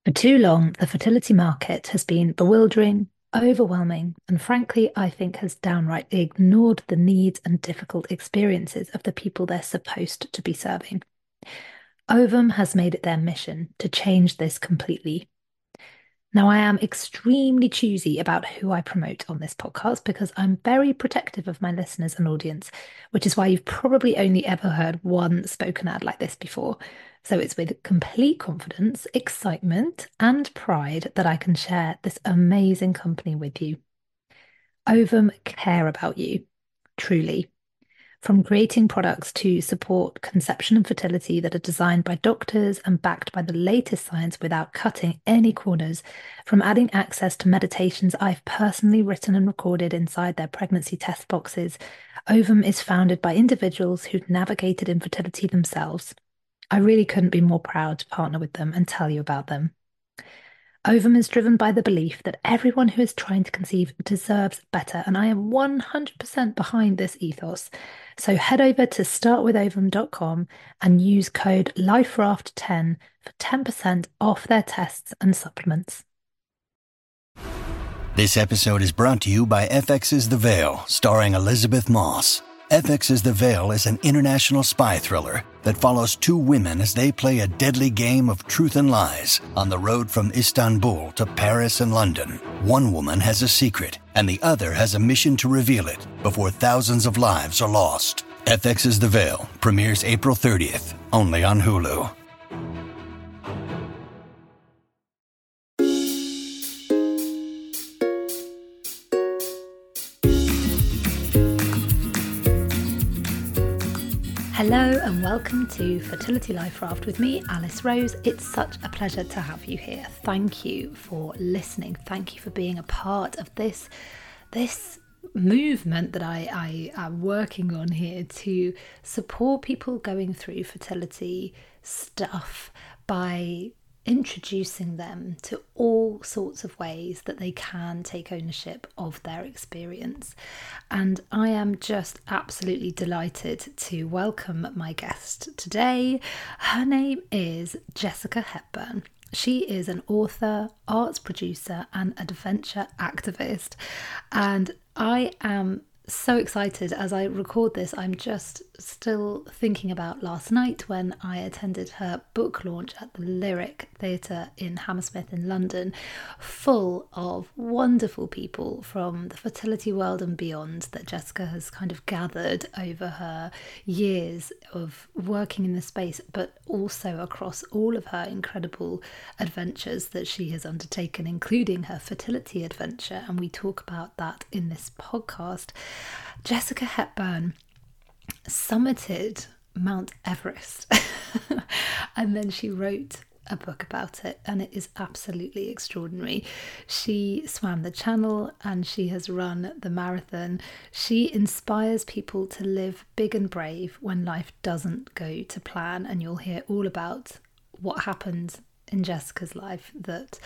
For too long, the fertility market has been bewildering, overwhelming, and frankly, I think has downright ignored the needs and difficult experiences of the people they're supposed to be serving. Ovum has made it their mission to change this completely. Now, I am extremely choosy about who I promote on this podcast because I'm very protective of my listeners and audience, which is why you've probably only ever heard one spoken ad like this before. So it's with complete confidence, excitement, and pride that I can share this amazing company with you. Ovum care about you, truly. From creating products to support conception and fertility that are designed by doctors and backed by the latest science without cutting any corners, from adding access to meditations I've personally written and recorded inside their pregnancy test boxes, Ovum is founded by individuals who'd navigated infertility themselves. I really couldn't be more proud to partner with them and tell you about them. Ovum is driven by the belief that everyone who is trying to conceive deserves better, and I am 100% behind this ethos. So head over to startwithovum.com and use code LifeRaft10 for 10% off their tests and supplements. This episode is brought to you by FX's The Veil, starring Elizabeth Moss. FX's The Veil is an international spy thriller that follows two women as they play a deadly game of truth and lies on the road from Istanbul to Paris and London. One woman has a secret, and the other has a mission to reveal it before thousands of lives are lost. FX's The Veil premieres April 30th, only on Hulu. Hello and welcome to Fertility Life Raft with me, Alice Rose. It's such a pleasure to have you here. Thank you for listening. Thank you for being a part of this movement that I am working on here to support people going through fertility stuff by introducing them to all sorts of ways that they can take ownership of their experience. And I am just absolutely delighted to welcome my guest today. Her name is Jessica Hepburn. She is an author, arts producer, and adventure activist. And I am so excited as I record this. I'm just still thinking about last night when I attended her book launch at the Lyric Theatre in Hammersmith in London, full of wonderful people from the fertility world and beyond that Jessica has kind of gathered over her years of working in the space, but also across all of her incredible adventures that she has undertaken, including her fertility adventure. And we talk about that in this podcast. Jessica Hepburn summited Mount Everest and then she wrote a book about it, and it is absolutely extraordinary. She swam the Channel and she has run the marathon. She inspires people to live big and brave when life doesn't go to plan, and you'll hear all about what happened in Jessica's life that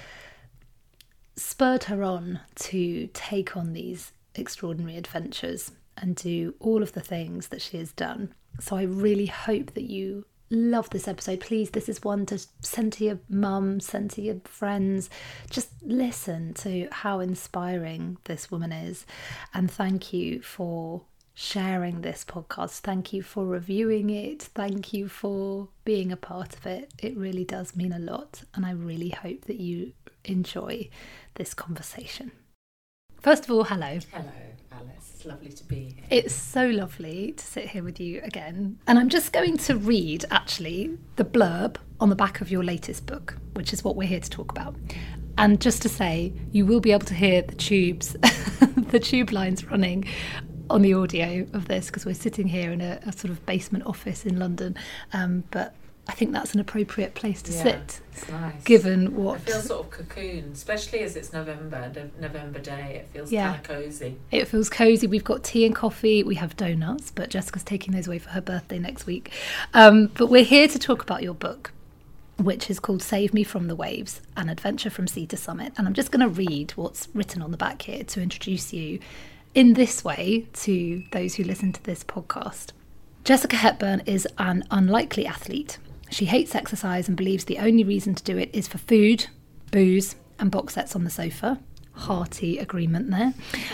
spurred her on to take on these extraordinary adventures and do all of the things that she has done. So I really hope that you love this episode. Please, this is one to send to your mum, send to your friends. Just listen to how inspiring this woman is. And thank you for sharing this podcast. Thank you for reviewing it. Thank you for being a part of it. It really does mean a lot. And I really hope that you enjoy this conversation. First of all, hello. Hello, Alice. It's lovely to be here. It's so lovely to sit here with you again. And I'm just going to read, actually, the blurb on the back of your latest book, which is what we're here to talk about. And just to say, you will be able to hear the tubes, the tube lines running on the audio of this, because we're sitting here in a sort of basement office in London. But I think that's an appropriate place to sit. It's nice. Given what... It feels sort of cocoon, especially as it's November Day. It feels kind of cosy. It feels cosy. We've got tea and coffee. We have donuts, but Jessica's taking those away for her birthday next week. But we're here to talk about your book, which is called Save Me from the Waves, An Adventure from Sea to Summit. And I'm just going to read what's written on the back here to introduce you in this way to those who listen to this podcast. Jessica Hepburn is an unlikely athlete. She hates exercise and believes the only reason to do it is for food, booze, and box sets on the sofa. Hearty agreement there.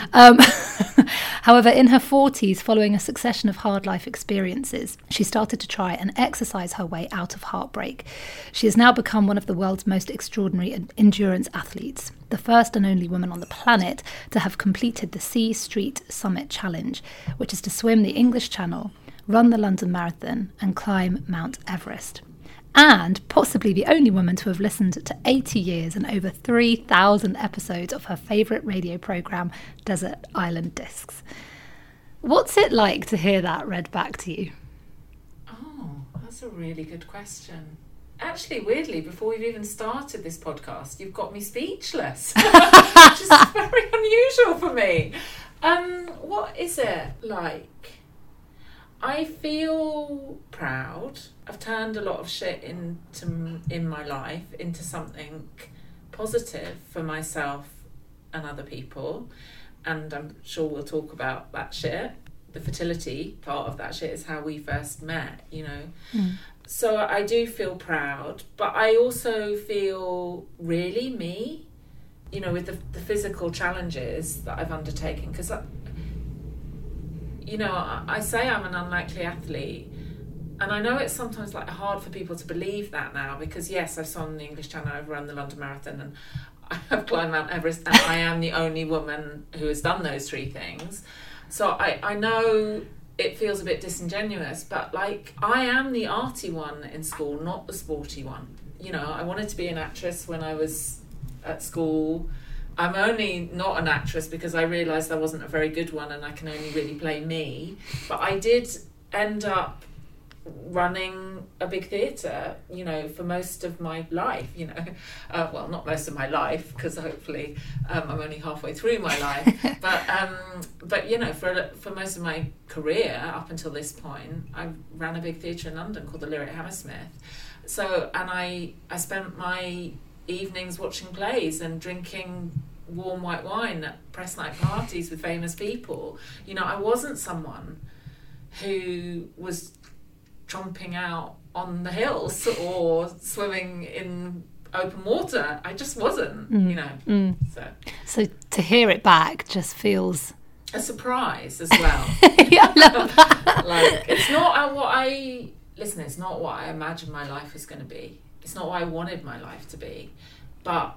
However, in her 40s, following a succession of hard life experiences, she started to try and exercise her way out of heartbreak. She has now become one of the world's most extraordinary endurance athletes, the first and only woman on the planet to have completed the Sea Street Summit Challenge, which is to swim the English Channel, run the London Marathon, and climb Mount Everest. And possibly the only woman to have listened to 80 years and over 3,000 episodes of her favourite radio programme, Desert Island Discs. What's it like to hear that read back to you? Oh, that's a really good question. Actually, weirdly, before we've even started this podcast, you've got me speechless, which is very unusual for me. What is it like? I feel proud. I've turned a lot of shit in my life into something positive for myself and other people, and I'm sure we'll talk about that shit. The fertility part of that shit is how we first met, you know. So I do feel proud, but I also feel really me, you know, with the physical challenges that I've undertaken, because you know, I say I'm an unlikely athlete, and I know it's sometimes like hard for people to believe that now, because yes, I've swum the English Channel, I've run the London Marathon, and I have climbed Mount Everest, and I am the only woman who has done those three things. So I know it feels a bit disingenuous, but like, I am the arty one in school, not the sporty one. You know, I wanted to be an actress when I was at school. I'm only not an actress because I realised I wasn't a very good one and I can only really play me. But I did end up running a big theatre, you know, for most of my life, you know. Well, not most of my life, because hopefully I'm only halfway through my life. But you know, for most of my career up until this point, I ran a big theatre in London called the Lyric Hammersmith. So, and I spent my evenings watching plays and drinking warm white wine at press night parties with famous people. You know, I wasn't someone who was tromping out on the hills or swimming in open water. I just wasn't, you know. So to hear it back just feels a surprise as well. Yeah, I love that. Like, it's not what I imagined my life was going to be. It's not what I wanted my life to be, but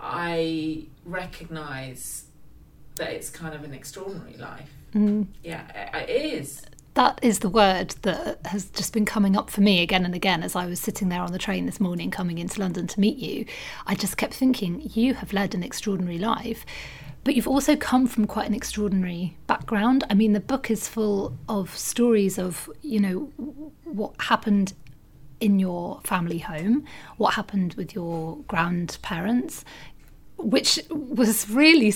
I recognise that it's kind of an extraordinary life. Yeah, it is. That is the word that has just been coming up for me again and again as I was sitting there on the train this morning coming into London to meet you. I just kept thinking, you have led an extraordinary life, but you've also come from quite an extraordinary background. I mean, the book is full of stories of, you know, what happened in your family home, what happened with your grandparents, which was really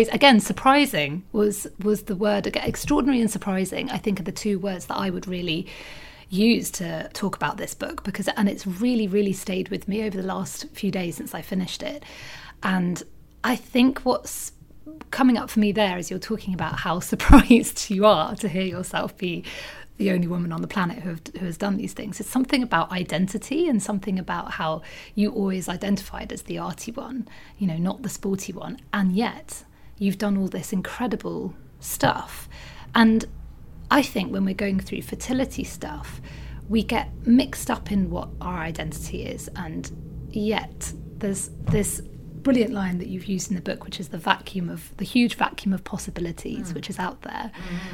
surprising was the word. Extraordinary and surprising, I think, are the two words that I would really use to talk about this book, and it's really, really stayed with me over the last few days since I finished it. And I think what's coming up for me there is you're talking about how surprised you are to hear yourself be the only woman on the planet who has done these things. It's something about identity and something about how you always identified as the arty one, you know, not the sporty one. And yet you've done all this incredible stuff. And I think when we're going through fertility stuff, we get mixed up in what our identity is. And yet there's this brilliant line that you've used in the book, which is the huge vacuum of possibilities, which is out there.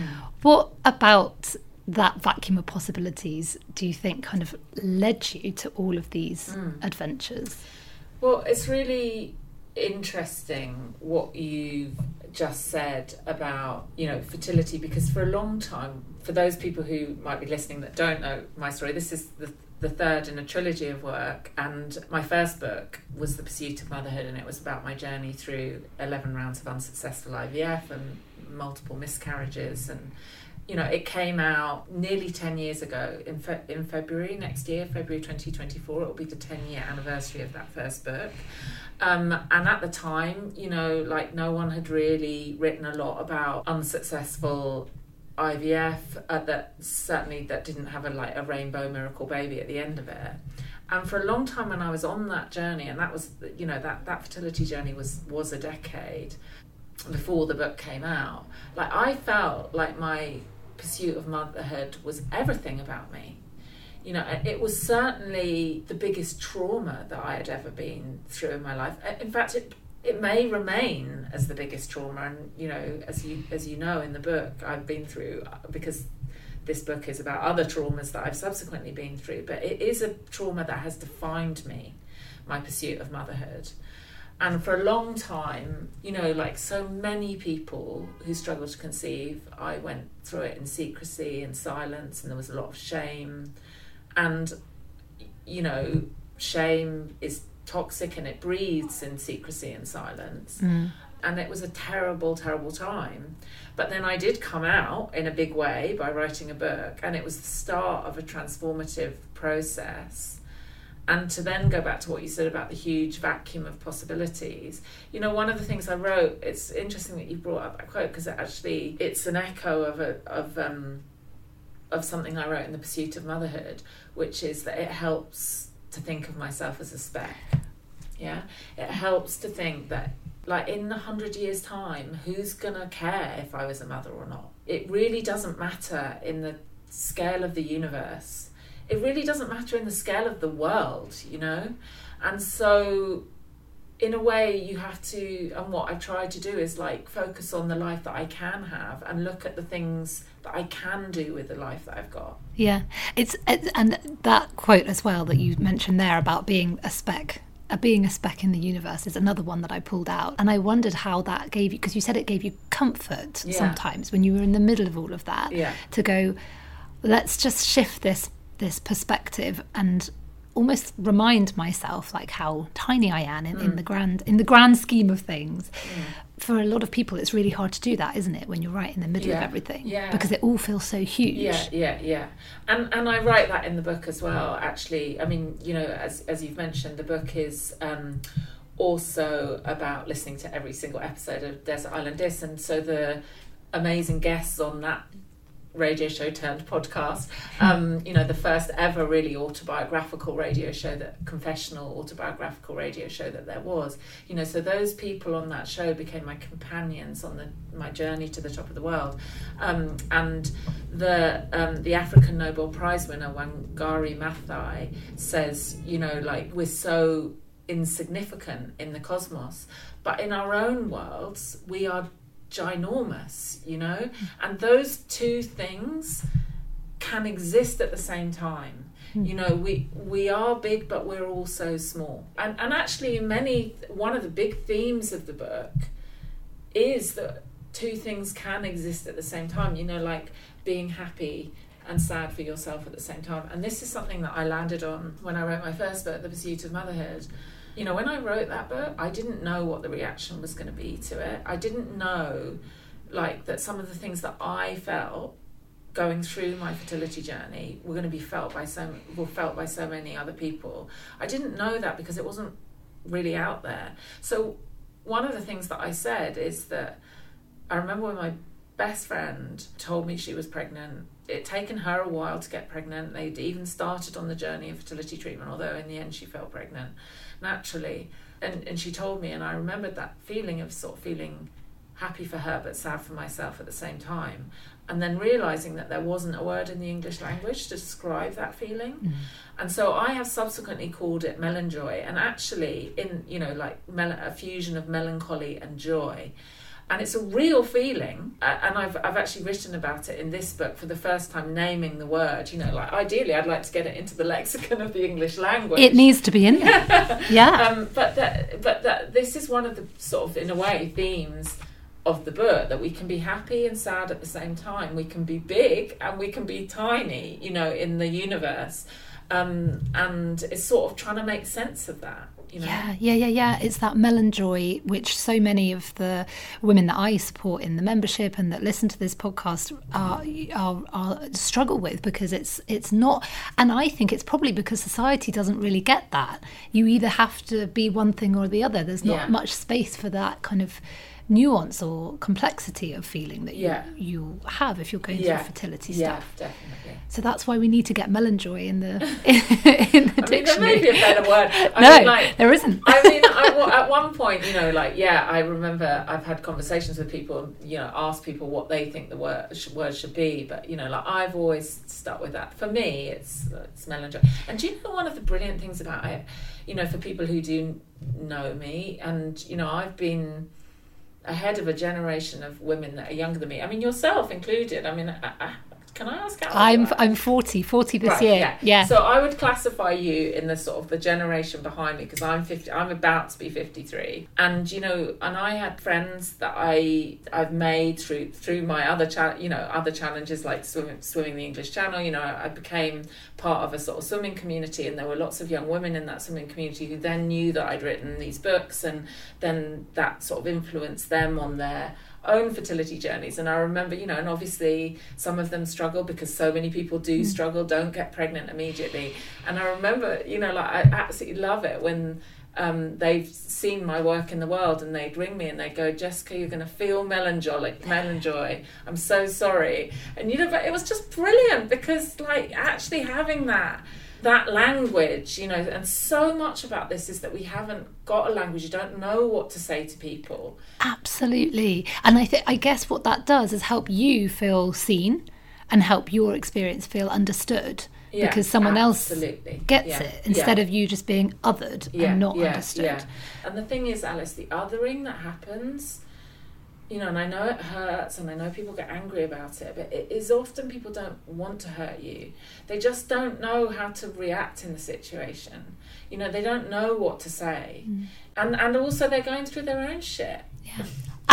What about that vacuum of possibilities do you think kind of led you to all of these adventures? Well, it's really interesting what you've just said about, you know, fertility, because for a long time, for those people who might be listening that don't know my story, this is the third in a trilogy of work, and my first book was The Pursuit of Motherhood, and it was about my journey through 11 rounds of unsuccessful IVF and multiple miscarriages. And you know, it came out nearly 10 years ago in February next year, February 2024. It will be the 10-year anniversary of that first book. And at the time, you know, like, no one had really written a lot about unsuccessful IVF that didn't have a rainbow miracle baby at the end of it. And for a long time when I was on that journey, and that was, you know, that fertility journey was a decade before the book came out, like I felt like my pursuit of motherhood was everything about me. You know, it was certainly the biggest trauma that I had ever been through in my life. In fact, it may remain as the biggest trauma. And, you know, as you know in the book, I've been through, because this book is about other traumas that I've subsequently been through, but it is a trauma that has defined me, my pursuit of motherhood. And for a long time, you know, like so many people who struggle to conceive, I went through it in secrecy and silence, and there was a lot of shame. And, you know, shame is toxic and it breathes in secrecy and silence. And it was a terrible, terrible time. But then I did come out in a big way by writing a book, and it was the start of a transformative process. And to then go back to what you said about the huge vacuum of possibilities, you know, one of the things I wrote, it's interesting that you brought up that quote, because it's an echo of something I wrote in The Pursuit of Motherhood, which is that it helps to think of myself as a speck. Yeah, it helps to think that, like, in 100 years' time, who's gonna care if I was a mother or not? It really doesn't matter in the scale of the universe. It really doesn't matter in the scale of the world, you know? And so, in a way, you have to, and what I've tried to do is, like, focus on the life that I can have and look at the things that I can do with the life that I've got. Yeah, and that quote as well that you mentioned there about being a speck in the universe is another one that I pulled out. And I wondered how that gave you, because you said it gave you comfort sometimes when you were in the middle of all of that, to go, let's just shift this perspective and almost remind myself like how tiny I am in the grand scheme of things. For a lot of people, it's really hard to do that, isn't it, when you're right in the middle of everything? Yeah. Because it all feels so huge. Yeah. And I write that in the book as well, actually. I mean, you know, as you've mentioned, the book is also about listening to every single episode of Desert Island Discs. And so the amazing guests on that radio show turned podcast, you know, the first ever really autobiographical radio show, confessional autobiographical radio show that there was, you know, so those people on that show became my companions on my journey to the top of the world. And the African Nobel Prize winner Wangari Maathai says, you know, like, we're so insignificant in the cosmos, but in our own worlds we are ginormous, you know, and those two things can exist at the same time. You know, we are big, but we're also small. And actually, one of the big themes of the book is that two things can exist at the same time. You know, like being happy and sad for yourself at the same time. And this is something that I landed on when I wrote my first book, The Pursuit of Motherhood. You know, when I wrote that book, I didn't know what the reaction was going to be to it. I didn't know, like, that some of the things that I felt going through my fertility journey were going to be felt by so many other people. I didn't know that because it wasn't really out there. So one of the things that I said is that I remember when my best friend told me she was pregnant. It'd taken her a while to get pregnant. They'd even started on the journey of fertility treatment, although in the end she fell pregnant naturally. And she told me, and I remembered that feeling of sort of feeling happy for her but sad for myself at the same time, and then realising that there wasn't a word in the English language to describe that feeling. And so I have subsequently called it melanjoy, and actually in, you know, like a fusion of melancholy and joy. And it's a real feeling, and I've actually written about it in this book for the first time, naming the word. You know, like ideally, I'd like to get it into the lexicon of the English language. It needs to be in there. Yeah. But this is one of the sort of, in a way, themes of the book, that we can be happy and sad at the same time. We can be big and we can be tiny, you know, in the universe. And it's sort of trying to make sense of that. You know? Yeah. It's that melanjoy which so many of the women that I support in the membership and that listen to this podcast are struggle with, because it's not, and I think it's probably because society doesn't really get that. You either have to be one thing or the other. There's not much space for that kind of nuance or complexity of feeling that you have if you're going through fertility stuff. Yeah, definitely. So that's why we need to get Melanjoy in the dictionary. There may be a better word. There isn't. At one point, I remember I've had conversations with people, ask people what they think the word should be, but I've always stuck with that. For me, it's Melanjoy. And do you know one of the brilliant things about it? For people who do know me, and I've been ahead of a generation of women that are younger than me. I mean, yourself included. I mean, can I ask how old you are? I'm 40 this year. Yeah. So I would classify you in the sort of the generation behind me, because I'm 50. I'm about to be 53, and and I had friends that I've made through my other other challenges, like swimming the English Channel. I became part of a sort of swimming community, and there were lots of young women in that swimming community who then knew that I'd written these books, and then that sort of influenced them on their own fertility journeys. And I remember, and obviously some of them struggle, because so many people do struggle, don't get pregnant immediately. And I remember, I absolutely love it when they've seen my work in the world, and they'd ring me and they'd go, Jessica, you're going to feel Melanjoy. I'm so sorry. And but it was just brilliant, because actually having that language, and so much about this is that we haven't got a language. You don't know what to say to people. Absolutely. And I guess what that does is help you feel seen and help your experience feel understood, because someone else gets it, instead of you just being othered and not understood. Yeah. And the thing is, Alice, the othering that happens, and I know it hurts, and I know people get angry about it, but it is often people don't want to hurt you. They just don't know how to react in the situation. They don't know what to say. And also they're going through their own shit. Yeah.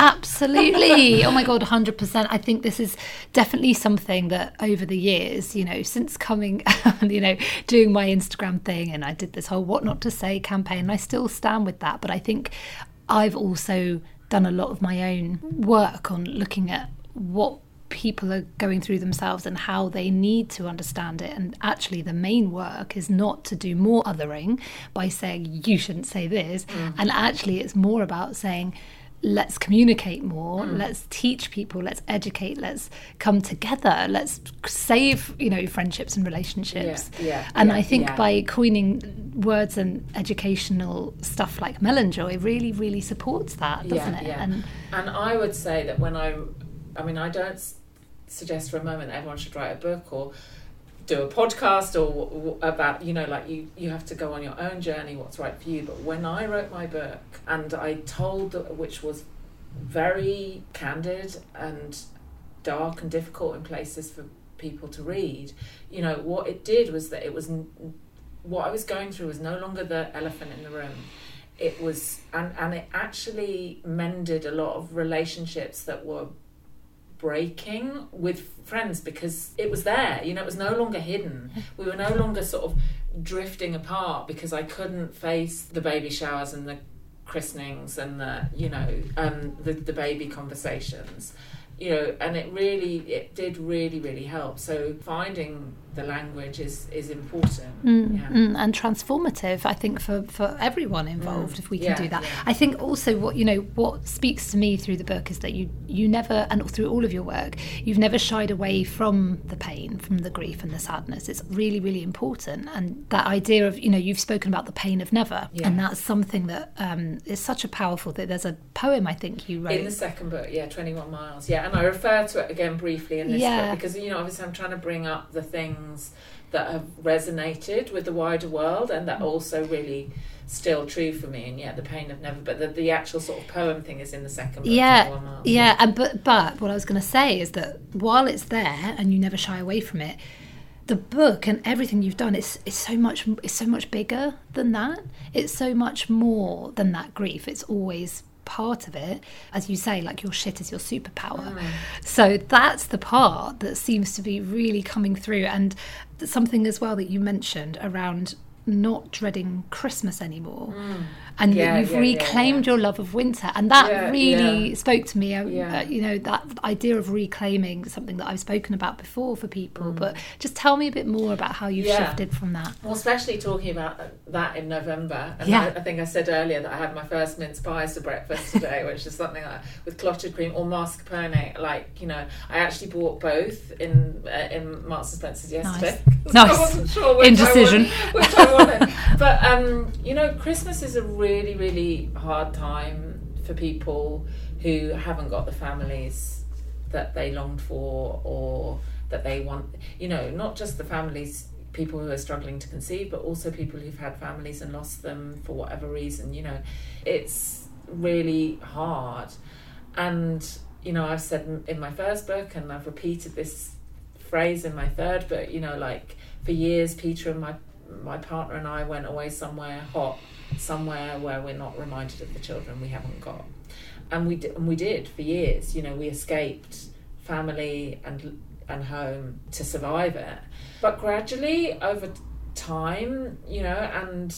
Absolutely. Oh my God, 100%. I think this is definitely something that over the years, since coming, doing my Instagram thing, and I did this whole What Not to Say campaign, and I still stand with that. But I think I've also done a lot of my own work on looking at what people are going through themselves and how they need to understand it. And actually the main work is not to do more othering by saying you shouldn't say this, and actually it's more about saying, let's communicate more, let's teach people, let's educate, let's come together, let's save friendships and relationships. I think by coining words and educational stuff like Melanjoy really, really supports that, doesn't it? And I would say that when I don't suggest for a moment that everyone should write a book or do a podcast or about, you have to go on your own journey, what's right for you. But when I wrote my book, and I told, which was very candid and dark and difficult in places for people to read, what it did was that it was, what I was going through was no longer the elephant in the room. It was, and it actually mended a lot of relationships that were breaking with friends, because it was there, it was no longer hidden. We were no longer sort of drifting apart because I couldn't face the baby showers and the christenings and the baby conversations, and it did really, really help. So finding the language is important. And transformative, I think, for everyone involved, if we can do that. I think also what speaks to me through the book is that you never, and through all of your work, you've never shied away from the pain, from the grief and the sadness. It's really, really important. And that idea of, you've spoken about the pain of never, and that's something that is such a powerful thing. There's a poem I think you wrote in the second book, 21 Miles, and I refer to it again briefly in this book, because obviously I'm trying to bring up the things that have resonated with the wider world and that are also really still true for me. And the pain of never, but the actual sort of poem thing is in the second book. And but what I was going to say is that while it's there and you never shy away from it, the book and everything you've done is so much bigger than that. It's so much more than that grief. It's always part of it, as you say, like your shit is your superpower. So that's the part that seems to be really coming through. And something as well that you mentioned around not dreading Christmas anymore. and that you've reclaimed your love of winter, and that really spoke to me. You know, that idea of reclaiming something that I've spoken about before for people. But just tell me a bit more about how you've shifted from that. Well, especially talking about that in November, and I think I said earlier that I had my first mince pies for breakfast today, which is something with clotted cream or mascarpone. Like, you know, I actually bought both in Marks and Spencer's yesterday. Nice. I wasn't sure which indecision. which I wanted. But you know, Christmas is a really, really hard time for people who haven't got the families that they longed for or that they want. You know, not just the families, people who are struggling to conceive, but also people who've had families and lost them for whatever reason. You know, it's really hard. And you know, I've said in my first book, and I've repeated this phrase in my third book, you know, like for years Peter and my partner and I went away somewhere hot, somewhere where we're not reminded of the children we haven't got. And we did for years. You know, we escaped family and home to survive it. But gradually over time, you know, and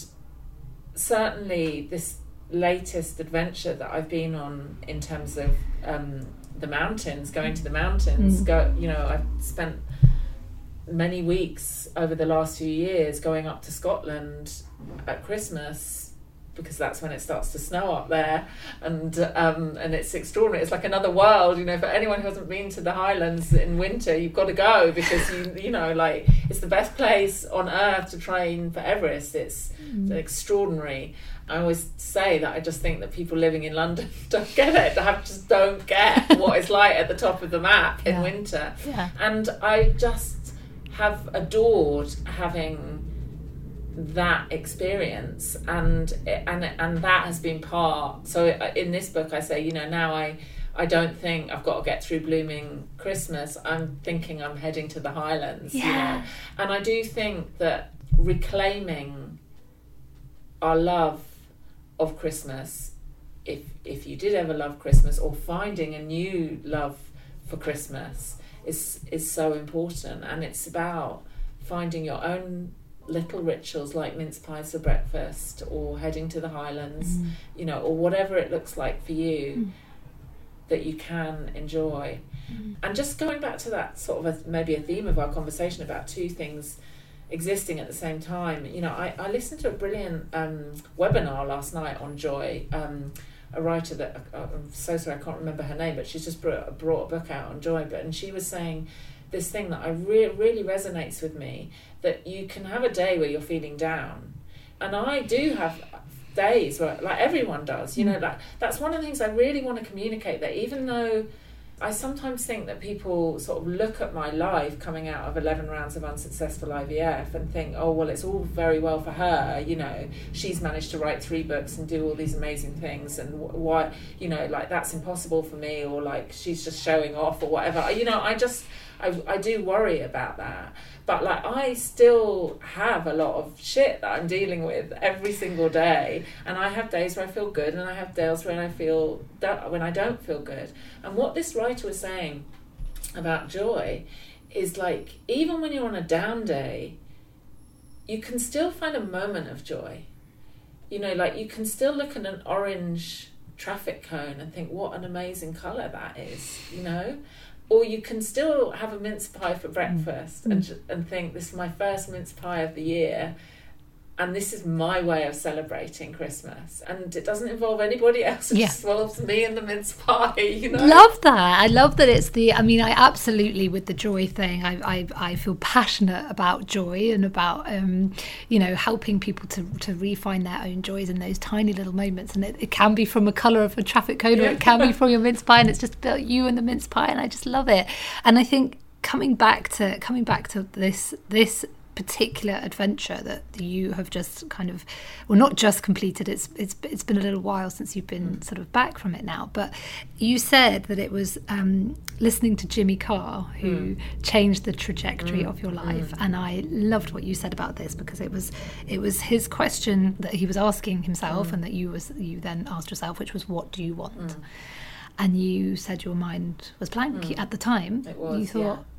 certainly this latest adventure that I've been on in terms of the mountains, going to the mountains, you know, I've spent many weeks over the last few years going up to Scotland at Christmas, because that's when it starts to snow up there, and it's extraordinary. It's like another world, you know. For anyone who hasn't been to the Highlands in winter, you've got to go, because you know, like, it's the best place on earth to train for Everest. It's extraordinary. I always say that I just think that people living in London don't get it. Just don't get what it's like at the top of the map in winter. Yeah. And I just have adored having that experience, and that has been part. So in this book I say, you know, now I don't think I've got to get through blooming Christmas. I'm thinking I'm heading to the Highlands. You know? And I do think that reclaiming our love of Christmas, if you did ever love Christmas, or finding a new love for Christmas, is so important. And it's about finding your own little rituals, like mince pies for breakfast, or heading to the Highlands, you know, or whatever it looks like for you, that you can enjoy. And just going back to that sort of maybe a theme of our conversation about two things existing at the same time, you know, I listened to a brilliant webinar last night on joy. A writer that I'm so sorry I can't remember her name, but she's just brought a book out on joy. And she was saying this thing that really resonates with me, that you can have a day where you're feeling down, and I do have days where, like everyone does, you know, like that's one of the things I really want to communicate, that even though I sometimes think that people sort of look at my life coming out of 11 rounds of unsuccessful IVF and think, oh, well, it's all very well for her, you know, she's managed to write 3 books and do all these amazing things, and why, you know, like that's impossible for me, or like she's just showing off or whatever. You know, I do worry about that. But like, I still have a lot of shit that I'm dealing with every single day, and I have days where I feel good, and I have days when I don't feel good. And what this writer was saying about joy is, like, even when you're on a down day, you can still find a moment of joy. You know, like, you can still look at an orange traffic cone and think, what an amazing colour that is, you know? Or you can still have a mince pie for breakfast and think, this is my first mince pie of the year, and this is my way of celebrating Christmas. And it doesn't involve anybody else. It just involves me and the mince pie, you know? Love that. I love that it's I mean, I absolutely, with the joy thing, I feel passionate about joy, and about, you know, helping people to refine their own joys in those tiny little moments. And it can be from a colour of a traffic cone, or it can be from your mince pie, and it's just about you and the mince pie, and I just love it. And I think coming back to this particular adventure that you have just kind of, well, not just completed, it's been a little while since you've been sort of back from it now, but you said that it was listening to Jimmy Carr who changed the trajectory of your life. And I loved what you said about this, because it was his question that he was asking himself, and that you then asked yourself, which was, what do you want? And you said your mind was blank at the time. It was, you thought,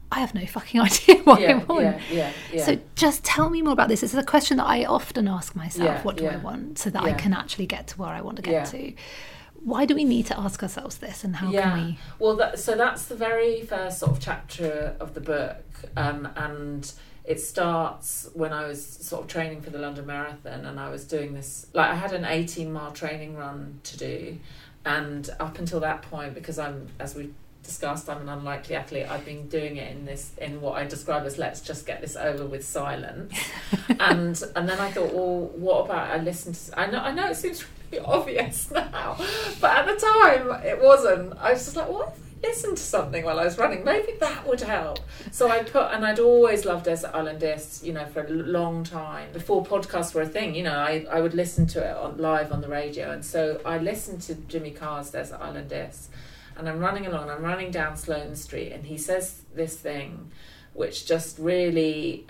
I have no fucking idea what I want. Yeah. So just tell me more about this. It's a question that I often ask myself, what do I Yeah. want, so that I can actually get to where I want to get to. Why do we need to ask ourselves this, and how can we? Well, so that's the very first sort of chapter of the book, and it starts when I was sort of training for the London Marathon, and I was doing this, like I had an 18-mile training run to do, and up until that point, because as we discussed, I'm an unlikely athlete, I've been doing it in what I describe as let's just get this over with silence. and then I thought, well, what about I listen to, I know it seems really obvious now, but at the time it wasn't. I was just like, what if I listened to something while I was running? Maybe that would help. So and I'd always loved Desert Island Discs, for a long time. Before podcasts were a thing, I would listen to it live on the radio. And so I listened to Jimmy Carr's Desert Island Discs. And I'm running along, I'm running down Sloane Street, and he says this thing which just really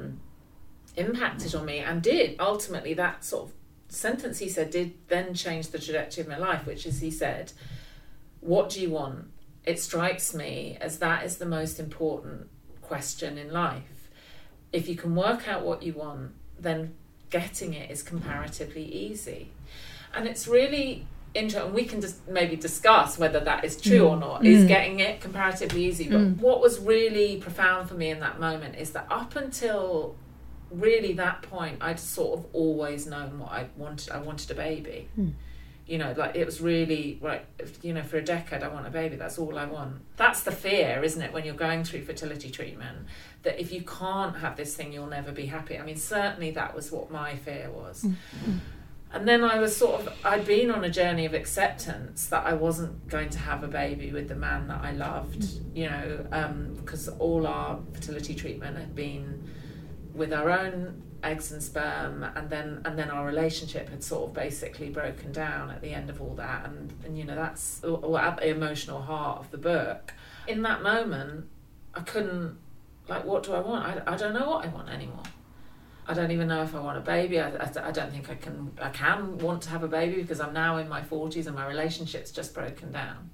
impacted on me, and did ultimately, that sort of sentence he said did then change the trajectory of my life, which is, he said, what do you want? It strikes me as that is the most important question in life. If you can work out what you want, then getting it is comparatively easy. And it's really interesting. We can just maybe discuss whether that is true or not. Is getting it comparatively easy? But what was really profound for me in that moment is that up until really that point, I'd sort of always known what I wanted. I wanted a baby. Like it was really, right, for a decade I want a baby, that's all I want. That's the fear, isn't it, when you're going through fertility treatment, that if you can't have this thing, you'll never be happy. I mean, certainly that was what my fear was. And then I was I'd been on a journey of acceptance that I wasn't going to have a baby with the man that I loved, because all our fertility treatment had been with our own eggs and sperm, and then our relationship had sort of basically broken down at the end of all that, and that's at the emotional heart of the book. In that moment, I couldn't, what do I want? I don't know what I want anymore. I don't even know if I want a baby. I don't think I can want to have a baby, because I'm now in my 40s and my relationship's just broken down.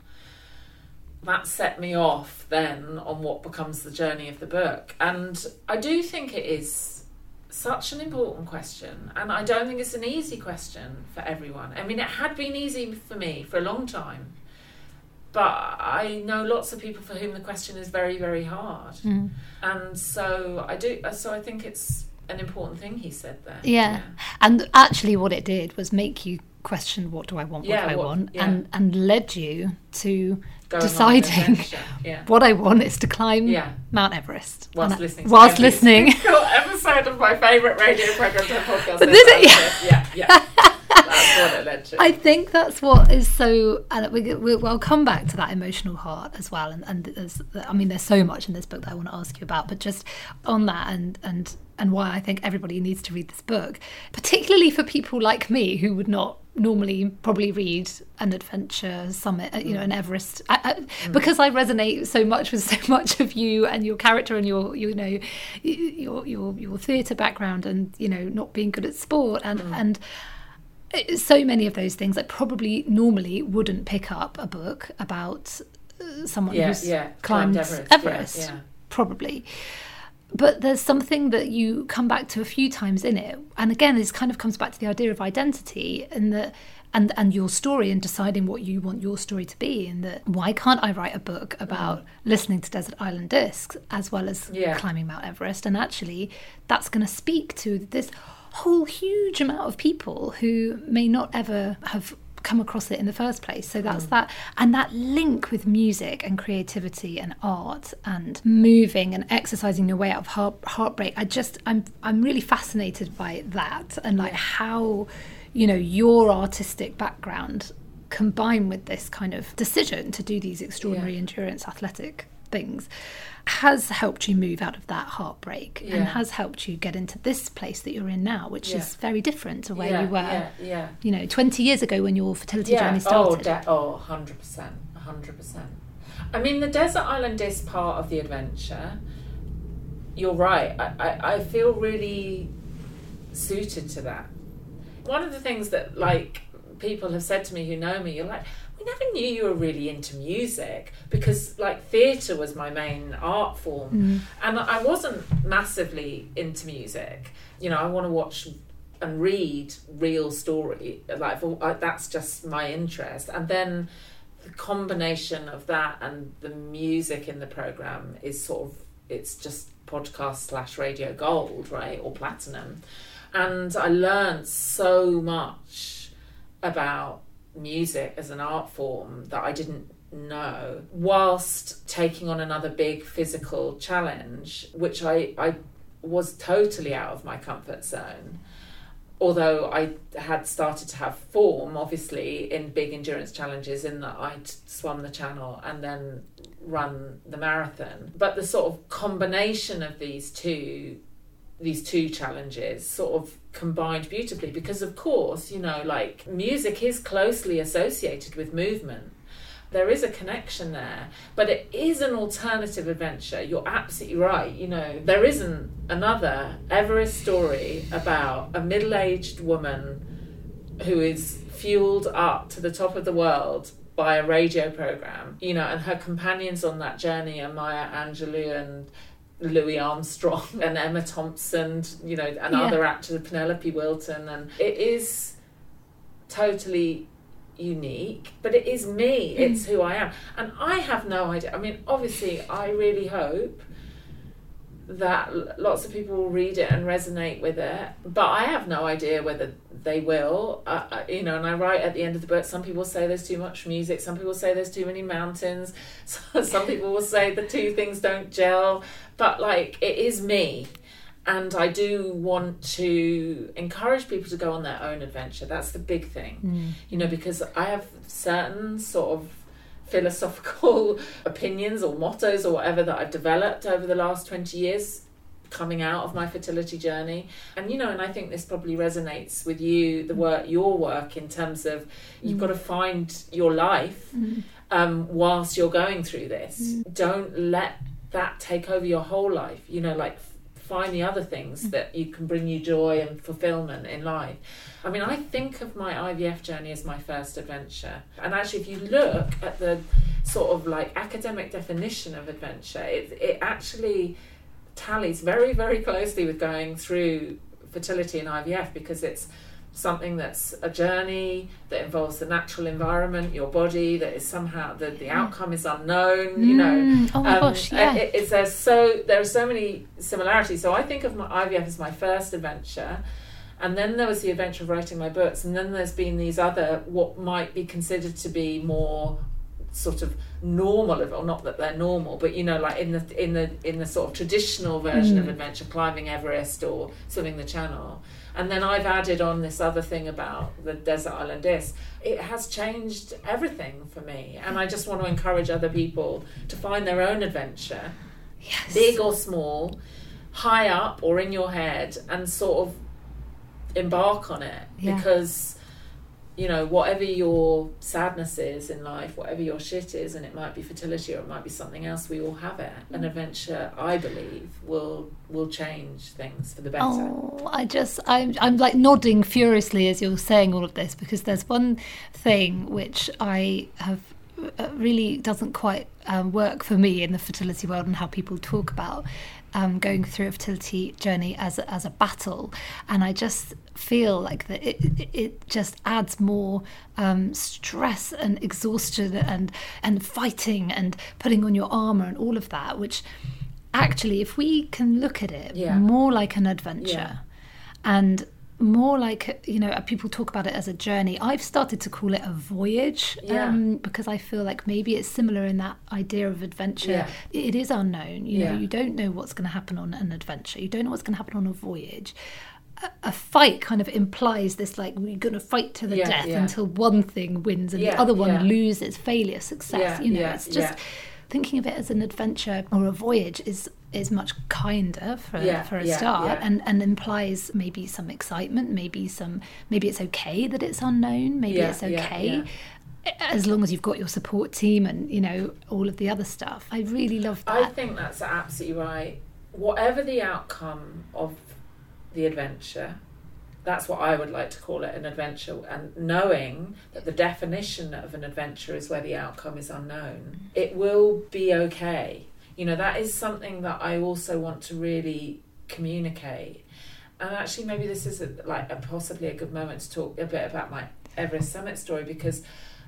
That set me off then on what becomes the journey of the book. And I do think it is such an important question, and I don't think it's an easy question for everyone. I mean, it had been easy for me for a long time, but I know lots of people for whom the question is very, very hard. And so I think it's an important thing he said there. Yeah. And actually what it did was make you question, what do I want, and led you to going deciding what I want is to climb Mount Everest. Whilst listening. Episode of my favourite radio programme and podcast. That's what it led to. I think that's what is so, and we'll come back to that emotional heart as well, and there's so much in this book that I want to ask you about, but just on that and why I think everybody needs to read this book, particularly for people like me who would not normally probably read an adventure summit, an Everest, because I resonate so much with so much of you and your character and your theatre background, and not being good at sport and so many of those things. I probably normally wouldn't pick up a book about someone who's climbed Everest. Probably. But there's something that you come back to a few times in it, and again, this kind of comes back to the idea of identity and your story, and deciding what you want your story to be. And that, why can't I write a book about listening to Desert Island Discs as well as climbing Mount Everest? And actually, that's going to speak to this whole huge amount of people who may not ever have come across it in the first place. So that's that, and that link with music and creativity and art and moving and exercising your way out of heartbreak. I'm really fascinated by that, and how your artistic background combined with this kind of decision to do these extraordinary endurance athletic things has helped you move out of that heartbreak and has helped you get into this place that you're in now, which is very different to where you were 20 years ago when your fertility journey started. 100%. I mean, the Desert Island Disc part of the adventure, you're right, I feel really suited to that. One of the things that people have said to me who know me, you're like, we never knew you were really into music, because like theatre was my main art form, and I wasn't massively into music. You know, I want to watch and read real story, like that's just my interest. And then the combination of that and the music in the programme is sort of, it's just podcast / radio gold, right, or platinum. And I learned so much about music as an art form that I didn't know, whilst taking on another big physical challenge, which I was totally out of my comfort zone. Although I had started to have form, obviously, in big endurance challenges, in that I'd swum the Channel and then run the marathon. But the sort of combination of these two challenges sort of combined beautifully, because of course, you know, like music is closely associated with movement. There is a connection there, but it is an alternative adventure. You're absolutely right. You know, there isn't another Everest story about a middle-aged woman who is fueled up to the top of the world by a radio program, you know, and her companions on that journey are Maya Angelou and Louis Armstrong and Emma Thompson, you know, and other actors, Penelope Wilton, and it is totally unique, but it is me. It's who I am, and I have no idea. I mean, obviously, I really hope that lots of people will read it and resonate with it, but I have no idea whether they will. You know, and I write at the end of the book, some people say there's too much music, some people say there's too many mountains, some people will say the two things don't gel, but like, it is me. And I do want to encourage people to go on their own adventure. That's the big thing, you know, because I have certain sort of philosophical opinions or mottos or whatever that I've developed over the last 20 years coming out of my fertility journey. And, you know, and I think this probably resonates with you, your work, in terms of you've got to find your life whilst you're going through this. Don't let that take over your whole life, you know, like find the other things that you can bring you joy and fulfillment in life. I mean, I think of my IVF journey as my first adventure. And actually, if you look at the sort of like academic definition of adventure, it actually tallies very, very closely with going through fertility and IVF, because it's something that's a journey that involves the natural environment, your body, that is somehow the outcome is unknown, you know. Oh my gosh, yeah. There are so many similarities. So I think of my IVF as my first adventure, and then there was the adventure of writing my books, and then there's been these other, what might be considered to be more sort of normal, or not that they're normal, but you know, like in the sort of traditional version of adventure, climbing Everest or swimming the Channel. And then I've added on this other thing about the Desert Island Disc. It has changed everything for me, and I just want to encourage other people to find their own adventure, big or small, high up or in your head, and sort of embark on it, because you know, whatever your sadness is in life, whatever your shit is, and it might be fertility or it might be something else, we all have it. An adventure, I believe, will change things for the better. Oh, I'm like nodding furiously as you're saying all of this, because there's one thing which I have really doesn't quite work for me in the fertility world, and how people talk about going through a fertility journey as a battle. And I just feel like that it just adds more stress and exhaustion and fighting and putting on your armour and all of that, which actually, if we can look at it more like an adventure and more like, you know, people talk about it as a journey. I've started to call it a voyage, because I feel like maybe it's similar in that idea of adventure. It is unknown, you know, you don't know what's going to happen on an adventure. You don't know what's going to happen on a voyage. A fight kind of implies this, like, we're going to fight to the death until one thing wins and the other one loses, failure, success. You know, it's just thinking of it as an adventure or a voyage is much kinder for a start, and implies maybe some excitement, maybe it's okay that it's unknown, maybe it's okay as long as you've got your support team and, you know, all of the other stuff. I really love that. I think that's absolutely right. Whatever the outcome of the adventure, That's what I would like to call it, an adventure. And knowing that the definition of an adventure is where the outcome is unknown, it will be okay. You know, that is something that I also want to really communicate. And actually, maybe this is possibly a good moment to talk a bit about my Everest summit story, because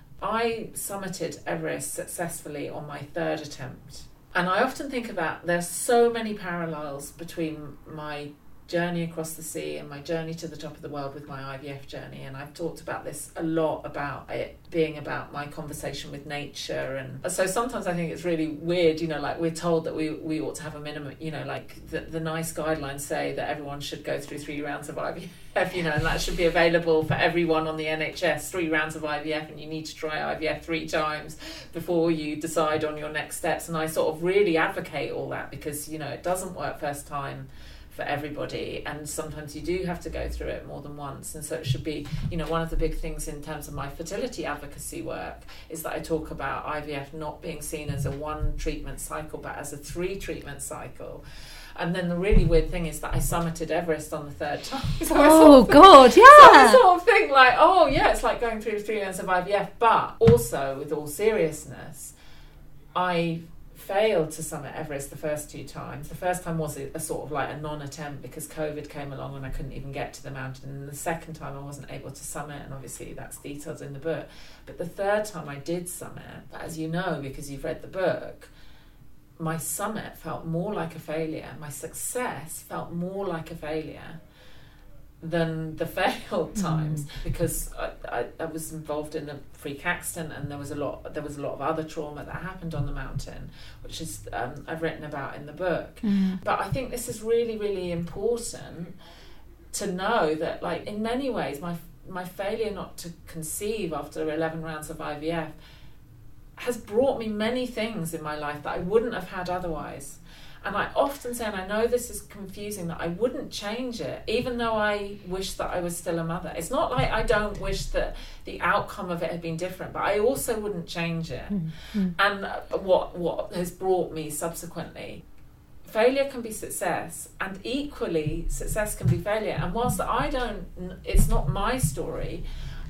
I summited Everest successfully on my 3rd attempt. And I often think about, there's so many parallels between my journey across the sea and my journey to the top of the world with my IVF journey. And I've talked about this a lot, about it being about my conversation with nature. And so sometimes I think it's really weird, you know, like we're told that we ought to have a minimum, you know, like the nice guidelines say that everyone should go through 3 rounds of IVF, you know, and that should be available for everyone on the NHS, 3 rounds of IVF, and you need to try IVF 3 times before you decide on your next steps. And I sort of really advocate all that, because, you know, it doesn't work first time for everybody, and sometimes you do have to go through it more than once. And so it should be, you know, one of the big things in terms of my fertility advocacy work is that I talk about IVF not being seen as a 1 treatment cycle, but as a 3 treatment cycle. And then the really weird thing is that I summited Everest on the 3rd time. So God, yeah. So I sort of think like, oh yeah, it's like going through 3 years of IVF. But also, with all seriousness, I failed to summit Everest the first 2 times. The first time was a sort of like a non-attempt because COVID came along and I couldn't even get to the mountain. And the second time I wasn't able to summit, and obviously that's detailed in the book. But the 3rd time I did summit, but as you know, because you've read the book, my summit felt more like a failure. My success felt more like a failure than the failed times, because I was involved in a freak accident, and there was a lot of other trauma that happened on the mountain, which is I've written about in the book. But I think this is really, really important to know that, like, in many ways my failure not to conceive after 11 rounds of IVF has brought me many things in my life that I wouldn't have had otherwise. And I often say, and I know this is confusing, that I wouldn't change it, even though I wish that I was still a mother. It's not like I don't wish that the outcome of it had been different, but I also wouldn't change it. And what has brought me subsequently, failure can be success, and equally success can be failure. And whilst it's not my story,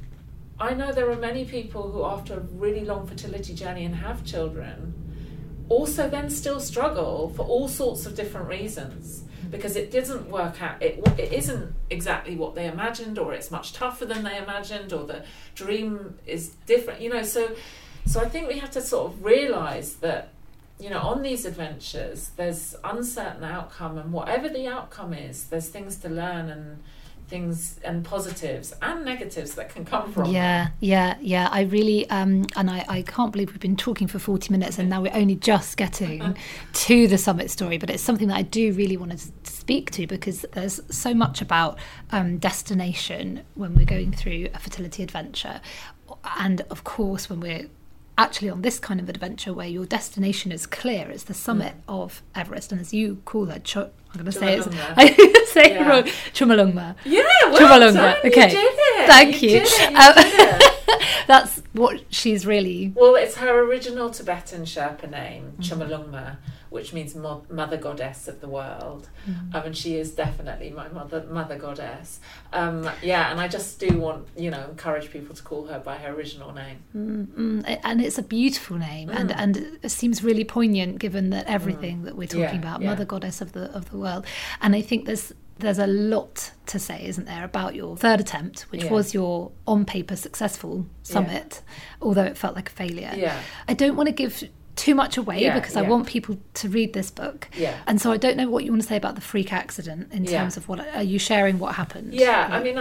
I know there are many people who, after a really long fertility journey and have children, also then still struggle for all sorts of different reasons, because it doesn't work out, it isn't exactly what they imagined, or it's much tougher than they imagined, or the dream is different, you know. So I think we have to sort of realise that, you know, on these adventures there's uncertain outcome, and whatever the outcome is, there's things to learn, and things and positives and negatives that can come from yeah I really and I can't believe we've been talking for 40 minutes and now we're only just getting to the summit story, but it's something that I do really want to speak to, because there's so much about destination when we're going through a fertility adventure, and of course when we're actually on this kind of adventure where your destination is clear, it's the summit of Everest, and as you call her, I'm going to say it wrong, Chomolungma. Yeah, well Chomolungma. Okay, you did it. Thank you. Did it. That's what she's really. Well, it's her original Tibetan Sherpa name, Chomolungma, which means mother goddess of the world. And she is definitely my mother goddess. And I just do want, you know, encourage people to call her by her original name. And it's a beautiful name, and it seems really poignant given that everything that we're talking about, mother goddess of the world. And I think there's a lot to say, isn't there, about your 3rd attempt, which was your on paper successful summit, although it felt like a failure. I don't want to give too much away because I want people to read this book. And so I don't know what you want to say about the freak accident in terms of what are you sharing what happened? I mean,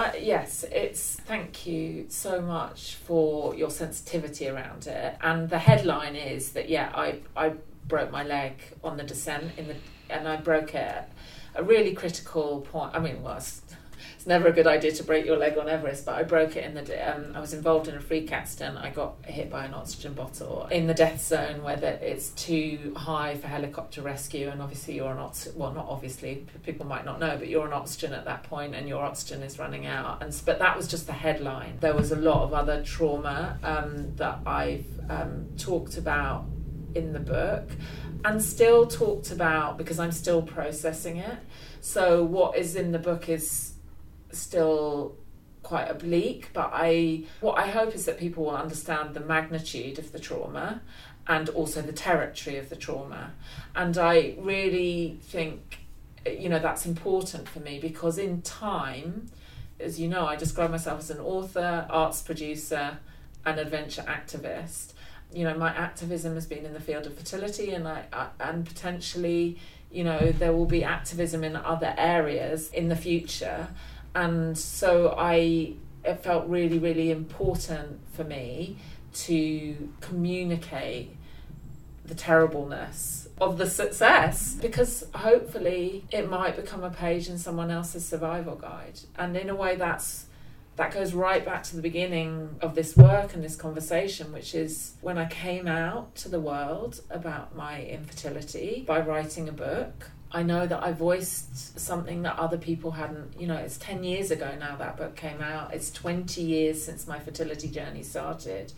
thank you so much for your sensitivity around it. And the headline is that I broke my leg on the descent and I broke it at a really critical point. I mean, it's never a good idea to break your leg on Everest, but I broke it I was involved in a freak accident. I got hit by an oxygen bottle in the death zone where it's too high for helicopter rescue, and obviously you're on well, not obviously, people might not know, but you're on oxygen at that point and your oxygen is running out. But that was just the headline. There was a lot of other trauma that I've talked about in the book and still talked about because I'm still processing it. So what is in the book is still quite oblique, but what I hope is that people will understand the magnitude of the trauma and also the territory of the trauma. And I really think, that's important for me, because in time, as you know, I describe myself as an author, arts producer, and adventure activist. My activism has been in the field of fertility, and and potentially, there will be activism in other areas in the future. And so it felt really, really important for me to communicate the terribleness of the success, because hopefully it might become a page in someone else's survival guide. And in a way that goes right back to the beginning of this work and this conversation, which is when I came out to the world about my infertility by writing a book. I know that I voiced something that other people hadn't. It's 10 years ago now that book came out. It's 20 years since my fertility journey started.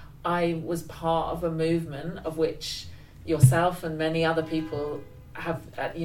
I was part of a movement of which yourself and many other people have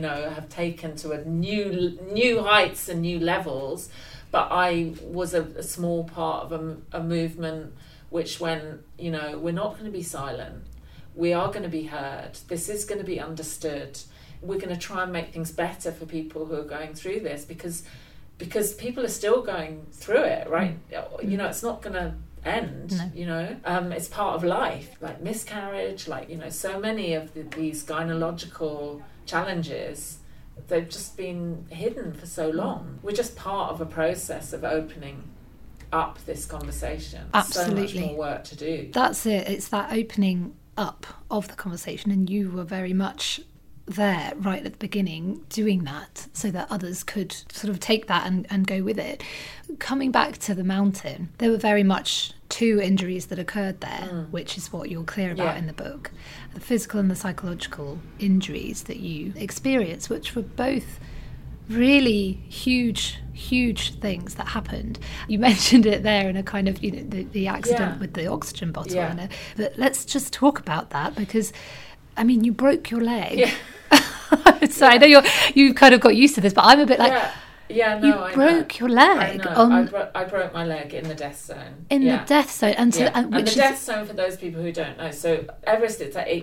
taken to new heights and new levels. But I was a small part of a movement which went, we're not going to be silent. We are going to be heard. This is going to be understood. We're going to try and make things better for people who are going through this, because people are still going through it, right? It's not going to end. No. It's part of life, like miscarriage, like so many of these gynecological challenges. They've just been hidden for so long. We're just part of a process of opening up this conversation. Absolutely. So much more work to do. That's it. It's that opening up of the conversation, and you were very much there right at the beginning doing that so that others could sort of take that and go with it. Coming back to the mountain, there were very much two injuries that occurred there, which is what you're clear about in the book. The physical and the psychological injuries that you experienced, which were both really huge things that happened. You mentioned it there in a kind of, the accident with the oxygen bottle. Yeah. But let's just talk about that, because you broke your leg. Yeah. So I know you've kind of got used to this, but I'm a bit like, I broke your leg. I broke my leg in the death zone. The death zone. And the death zone, for those people who don't know, so Everest, it's at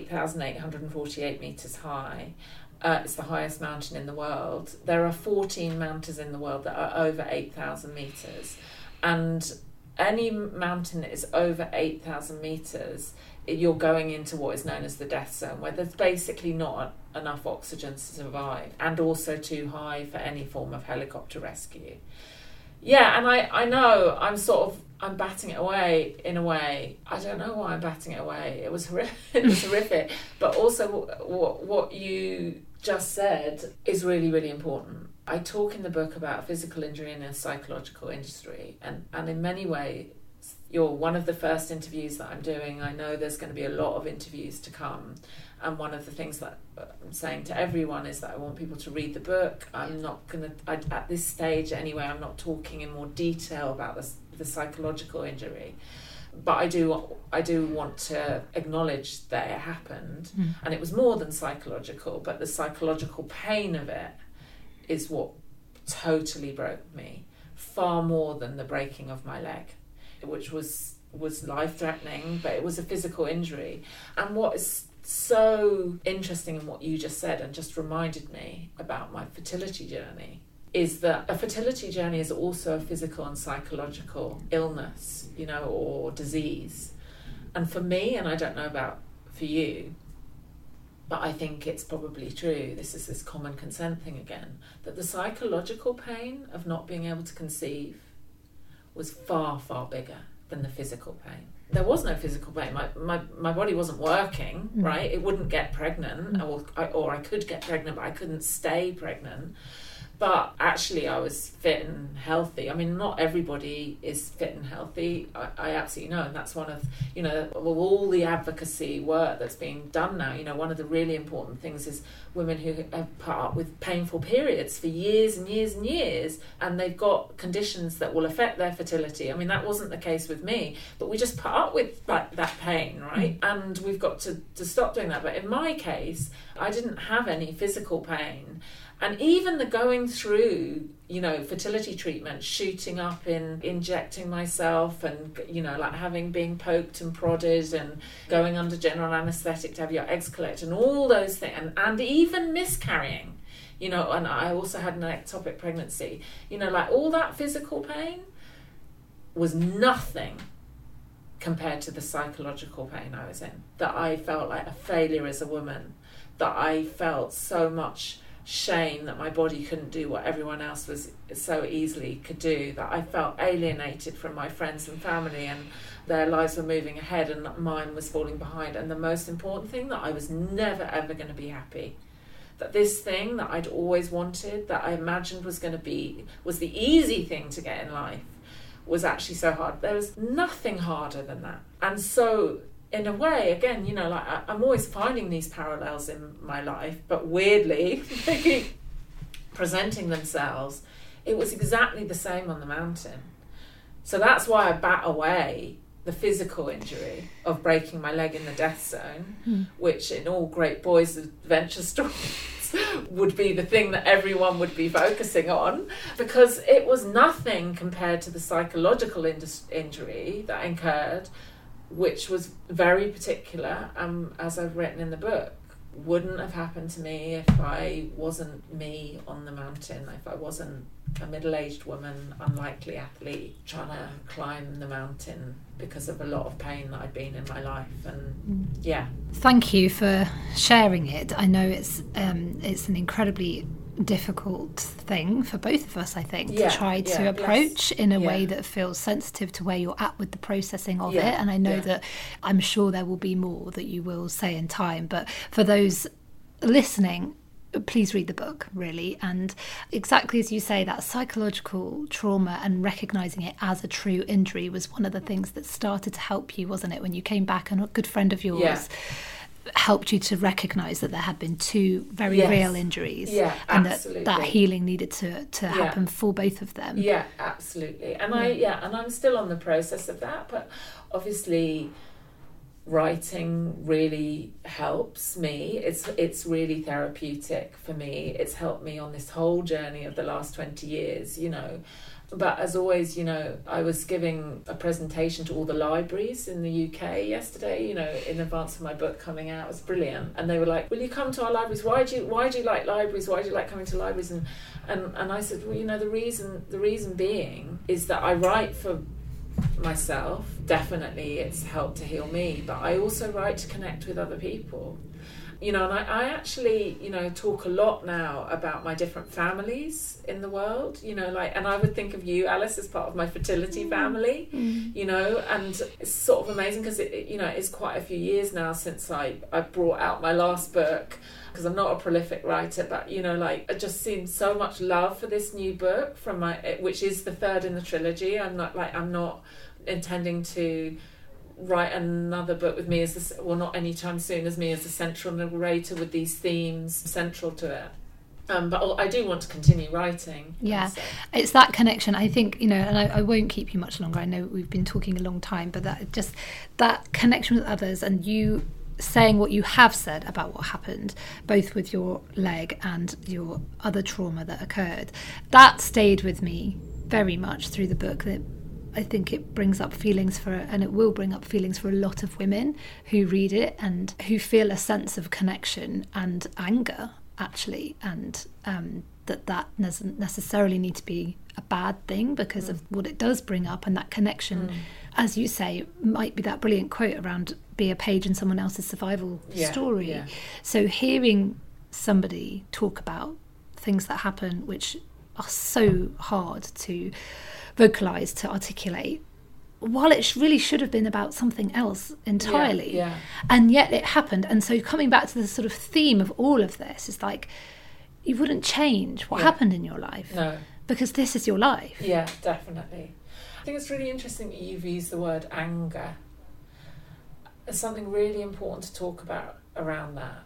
8,848 metres high. It's the highest mountain in the world. There are 14 mountains in the world that are over 8,000 metres. And any mountain that is over 8,000 metres, you're going into what is known as the death zone, where there's basically not enough oxygen to survive, and also too high for any form of helicopter rescue. Yeah, and I know I'm batting it away in a way. I don't know why I'm batting it away. It was horrific. But also what you just said is really, really important. I talk in the book about physical injury and a psychological injury, and in many ways, you're one of the first interviews that I'm doing. I know there's going to be a lot of interviews to come. And one of the things that I'm saying to everyone is that I want people to read the book. I'm not going to, at this stage anyway, I'm not talking in more detail about the psychological injury. But I do want to acknowledge that it happened. And it was more than psychological, but the psychological pain of it is what totally broke me. Far more than the breaking of my leg, which was life-threatening, but it was a physical injury. And what is so interesting in what you just said, and just reminded me about my fertility journey, is that a fertility journey is also a physical and psychological illness, or disease. And for me, and I don't know about for you, but I think it's probably true, this is this common consent thing again, that the psychological pain of not being able to conceive was far, far bigger than the physical pain. There was no physical pain. My body wasn't working, right? It wouldn't get pregnant, or I could get pregnant, but I couldn't stay pregnant. But actually I was fit and healthy. Not everybody is fit and healthy. I absolutely know. And that's one of, all the advocacy work that's being done now. One of the really important things is women who have put up with painful periods for years and years and years, and they've got conditions that will affect their fertility. That wasn't the case with me, but we just put up with that pain, right? And we've got to stop doing that. But in my case, I didn't have any physical pain. And even the going through, you know, fertility treatment, shooting up in injecting myself and, you know, like being poked and prodded and going under general anaesthetic to have your eggs collected and all those things, and even miscarrying, you know, and I also had an ectopic pregnancy, you know, like all that physical pain was nothing compared to the psychological pain I was in, that I felt like a failure as a woman, that I felt so much shame that my body couldn't do what everyone else was so easily could do, that I felt alienated from my friends and family, and their lives were moving ahead and mine was falling behind. And the most important thing, that I was never ever going to be happy, that this thing that I'd always wanted, that I imagined was the easy thing to get in life, was actually so hard. There was nothing harder than that. And so in a way, again, you know, like I'm always finding these parallels in my life, but weirdly, they keep presenting themselves. It was exactly the same on the mountain. So that's why I bat away the physical injury of breaking my leg in the death zone, which in all great boys' adventure stories would be the thing that everyone would be focusing on, because it was nothing compared to the psychological injury that I incurred, which was very particular, as I've written in the book. Wouldn't have happened to me if I wasn't me on the mountain, if I wasn't a middle-aged woman, unlikely athlete, trying to climb the mountain because of a lot of pain that I'd been in my life. And yeah. Thank you for sharing it. I know it's an incredibly difficult thing for both of us, I think, to try to approach in a way that feels sensitive to where you're at with the processing of it. And I know that I'm sure there will be more that you will say in time, but for those listening, please read the book, really. And exactly as you say, that psychological trauma and recognizing it as a true injury was one of the things that started to help you, wasn't it, when you came back? And a good friend of yours helped you to recognise that there had been two very real injuries, and that healing needed to happen for both of them. Yeah, absolutely. And I'm still on the process of that, but obviously writing really helps me. It's really therapeutic for me. It's helped me on this whole journey of the last 20 years, you know. But as always, you know, I was giving a presentation to all the libraries in the UK yesterday, you know, in advance of my book coming out. It was brilliant. And they were like, will you come to our libraries? Why do you like libraries? Why do you like coming to libraries? And I said, well, you know, the reason being is that I write for myself. Definitely it's helped to heal me, but I also write to connect with other people. You know, and I actually, you know, talk a lot now about my different families in the world, you know, like, and I would think of you, Alice, as part of my fertility family, you know, and it's sort of amazing because, you know, it's quite a few years now since I brought out my last book, because I'm not a prolific writer, but, you know, like, I just seen so much love for this new book which is the third in the trilogy. I'm not intending to write another book with me not anytime soon, as me as the central narrator with these themes central to it. But I do want to continue writing. Yeah, it's that connection. I think, you know, and I won't keep you much longer. I know we've been talking a long time, but that connection with others, and you saying what you have said about what happened, both with your leg and your other trauma that occurred, that stayed with me very much through the book. That I think it brings up feelings and it will bring up feelings for a lot of women who read it and who feel a sense of connection and anger, actually, and that doesn't necessarily need to be a bad thing because of what it does bring up. And that connection, as you say, might be that brilliant quote around be a page in someone else's survival story. Yeah. So hearing somebody talk about things that happen which are so hard to vocalise, to articulate, while it really should have been about something else entirely. And yet it happened. And so coming back to the sort of theme of all of this, is like, you wouldn't change what happened in your life. No. Because this is your life. Yeah, definitely. I think it's really interesting that you've used the word anger. There's something really important to talk about around that.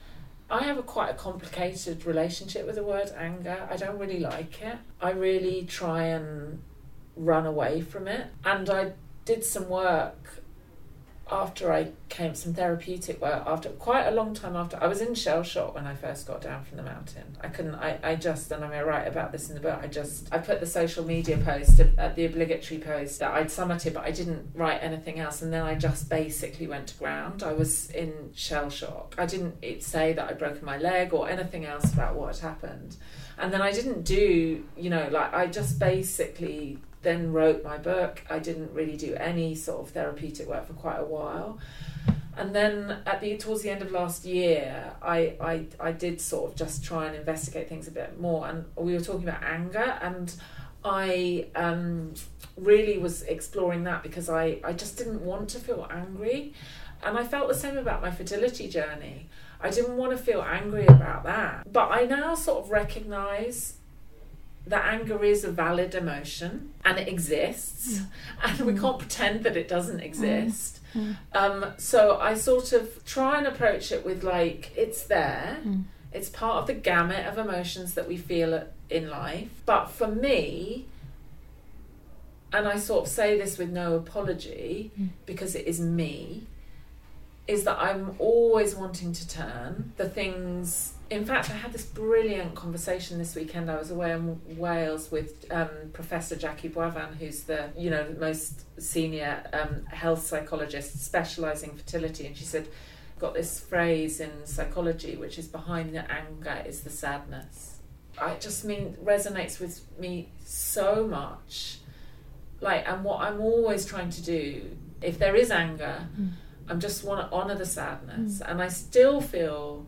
I have quite a complicated relationship with the word anger. I don't really like it. I really try and run away from it. And I did some work after I came some therapeutic work, after quite a long time after, I was in shell shock when I first got down from the mountain. I just, and I write about this in the book, I put the social media post, the obligatory post that I'd summited, but I didn't write anything else, and then I just basically went to ground. I was in shell shock. I didn't say that I'd broken my leg or anything else about what had happened. And then I didn't do, I just basically then wrote my book. I didn't really do any sort of therapeutic work for quite a while. And then towards the end of last year, I did sort of just try and investigate things a bit more. And we were talking about anger, and I really was exploring that because I just didn't want to feel angry. And I felt the same about my fertility journey. I didn't want to feel angry about that. But I now sort of recognise that anger is a valid emotion and it exists, and we can't pretend that it doesn't exist. So I sort of try and approach it with it's there, it's part of the gamut of emotions that we feel in life. But for me, and I sort of say this with no apology because it is me, is that I'm always wanting to turn the things. In fact, I had this brilliant conversation this weekend. I was away in Wales with Professor Jackie Boivin, who's the most senior health psychologist specialising in fertility, and she said, got this phrase in psychology which is, behind the anger is the sadness. It just resonates with me so much. And what I'm always trying to do, if there is anger, I just want to honour the sadness. And I still feel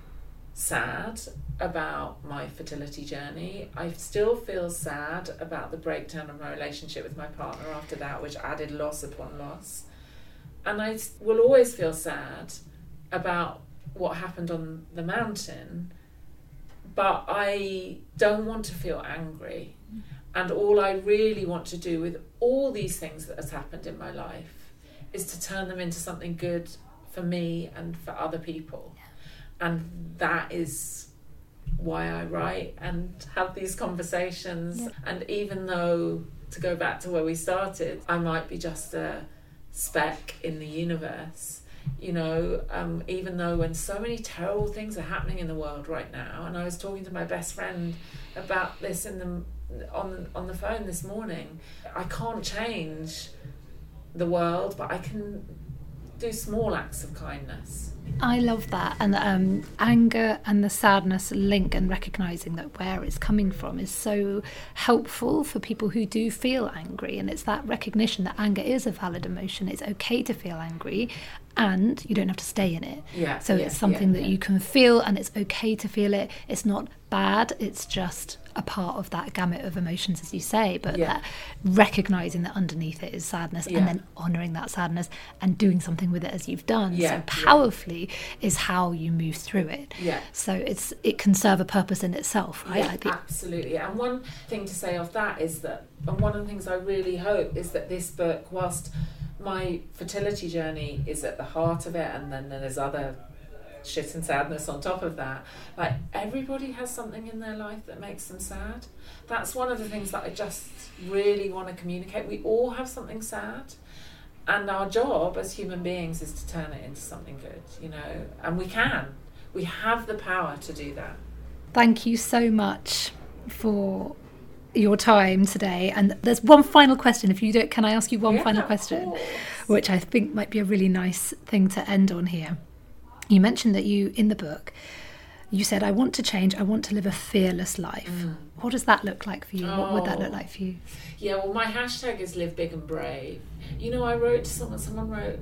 sad about my fertility journey. I still feel sad about the breakdown of my relationship with my partner after that, which added loss upon loss. And I will always feel sad about what happened on the mountain, but I don't want to feel angry. And all I really want to do with all these things that has happened in my life is to turn them into something good for me and for other people. And that is why I write and have these conversations. Yeah. And even though, to go back to where we started, I might be just a speck in the universe, even though when so many terrible things are happening in the world right now, and I was talking to my best friend about this on the phone this morning, I can't change the world, but I can do small acts of kindness. I love that. And anger and the sadness link, and recognising that where it's coming from, is so helpful for people who do feel angry. And it's that recognition that anger is a valid emotion. It's okay to feel angry, and you don't have to stay in it. It's something that you can feel, and it's okay to feel it. It's not bad, it's just a part of that gamut of emotions, as you say, but that recognising that underneath it is sadness, and then honouring that sadness and doing something with it, as you've done so powerfully, is how you move through it. So it can serve a purpose in itself, right? Absolutely. And one thing to say of that is that, and one of the things I really hope is that this book, whilst my fertility journey is at the heart of it, and then there's other shit and sadness on top of that, everybody has something in their life that makes them sad. That's one of the things that I just really want to communicate. We all have something sad, and our job as human beings is to turn it into something good, and we have the power to do that. Thank you so much for your time today. And there's one final question, if you don't, can I ask you one final question, which I think might be a really nice thing to end on here. You mentioned that in the book, you said, I want to change, I want to live a fearless life. What does that look like for you? What would that look like for you? Yeah, well, my hashtag is live big and brave. I wrote to someone wrote,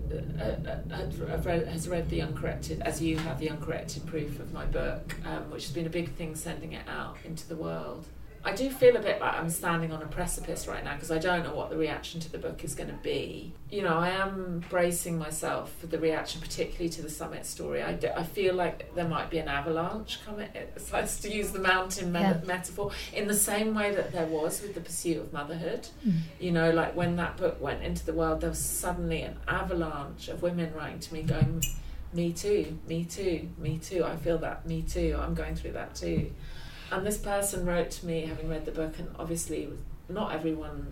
has read The Uncorrected, as you have, The Uncorrected proof of my book, which has been a big thing, sending it out into the world. I do feel a bit like I'm standing on a precipice right now, because I don't know what the reaction to the book is going to be. I am bracing myself for the reaction, particularly to the summit story. I feel like there might be an avalanche coming. It's like, to use the mountain metaphor, in the same way that there was with The Pursuit of Motherhood. When that book went into the world, there was suddenly an avalanche of women writing to me going, me too, me too, me too, I feel that, me too, I'm going through that too. And this person wrote to me, having read the book, and obviously not everyone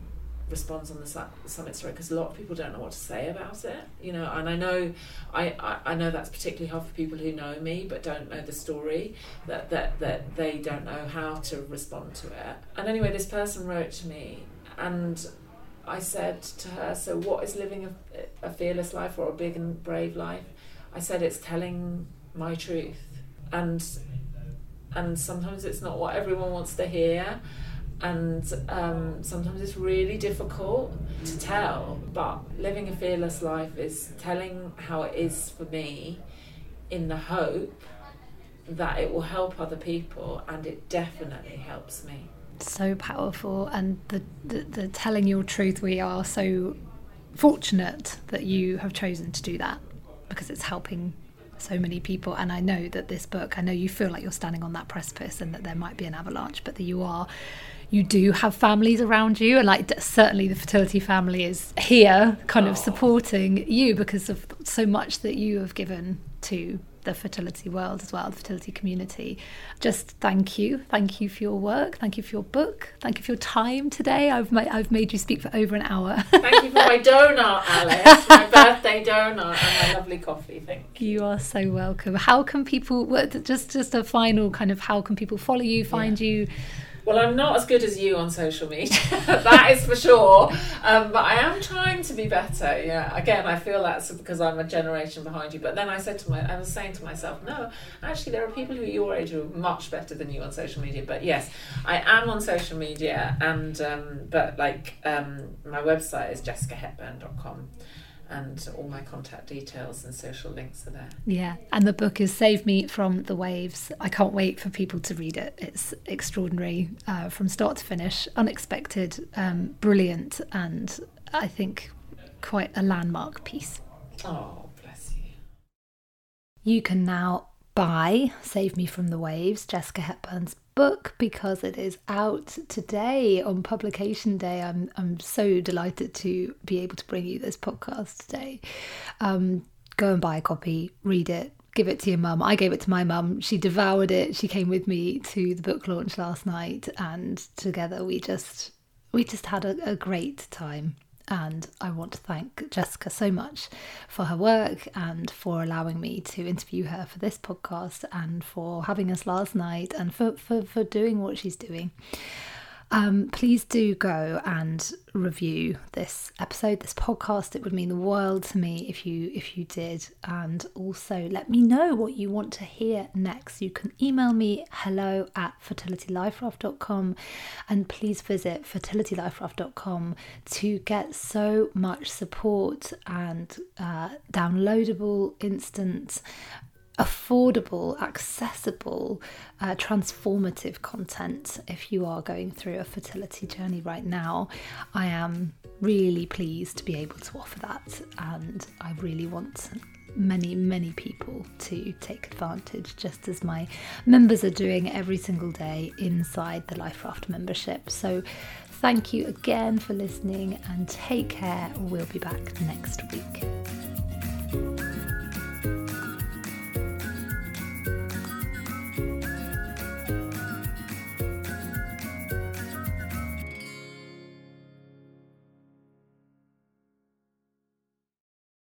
responds on the Summit Story, because a lot of people don't know what to say about it, you know, and I know that's particularly hard for people who know me but don't know the story, that they don't know how to respond to it. And anyway, this person wrote to me, and I said to her, so what is living a fearless life or a big and brave life? I said, it's telling my truth, and sometimes it's not what everyone wants to hear, and sometimes it's really difficult to tell, but living a fearless life is telling how it is for me, in the hope that it will help other people, and it definitely helps me. So powerful. And the telling your truth, we are so fortunate that you have chosen to do that, because it's helping so many people. And I know that this book, I know you feel like you're standing on that precipice and that there might be an avalanche, but that you do have families around you, and like certainly the fertility family is here kind of supporting you because of so much that you have given to the fertility world as well, the fertility community. Just thank you for your work, thank you for your book, thank you for your time today. I've made you speak for over an hour. Thank you for my donut, Alice, my birthday donut, and my lovely coffee. Thank you. You are so welcome. How can people, just a final kind of, how can people follow you, find you? Well, I'm not as good as you on social media, that is for sure. But I am trying to be better. Yeah. Again, I feel that's because I'm a generation behind you. But then I was saying to myself, no, actually, there are people who are your age who are much better than you on social media. But yes, I am on social media, and my website is jessicahepburn.com. And all my contact details and social links are there. Yeah, and the book is Save Me From the Waves. I can't wait for people to read it. It's extraordinary from start to finish, unexpected, brilliant, and I think quite a landmark piece. Oh, bless you. You can now buy Save Me From the Waves, Jessica Hepburn's book, because it is out today on publication day. I'm so delighted to be able to bring you this podcast today. Go and buy a copy, read it, give it to your mum. I gave it to my mum. She devoured it. She came with me to the book launch last night, and together we just had a great time. And I want to thank Jessica so much for her work and for allowing me to interview her for this podcast, and for having us last night, and for doing what she's doing. Please do go and review this episode, this podcast. It would mean the world to me if you did. And also let me know what you want to hear next. You can email me hello@fertilityliferaft.com, and please visit fertilityliferaft.com to get so much support and downloadable, instant, affordable, accessible, transformative content. If you are going through a fertility journey right now, I am really pleased to be able to offer that, and I really want many people to take advantage, just as my members are doing every single day inside the Life Raft membership. So thank you again for listening, and take care. We'll be back next week.